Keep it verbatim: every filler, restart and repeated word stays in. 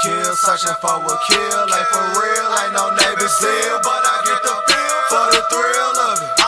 kill, searching for a kill. Like for real, ain't no Navy SEAL, but I get the feel for the thrill of it.